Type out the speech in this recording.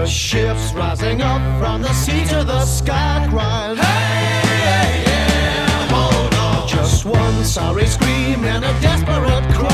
Ships rising up from the sea to the sky crying, hey, yeah, hold on. Just one sorry scream and a desperate cry.